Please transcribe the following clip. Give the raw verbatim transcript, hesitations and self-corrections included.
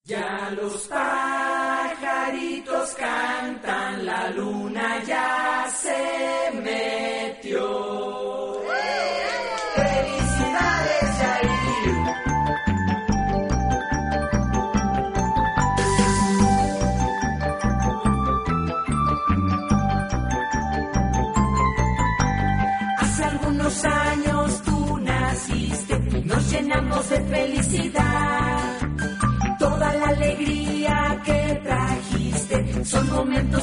Ya los pajaritos cantan, la luna ya se metió. ¡Felicidades, Yair! Hace algunos años tú naciste, nos llenamos de felicidad. Toda la alegría que trajiste son momentos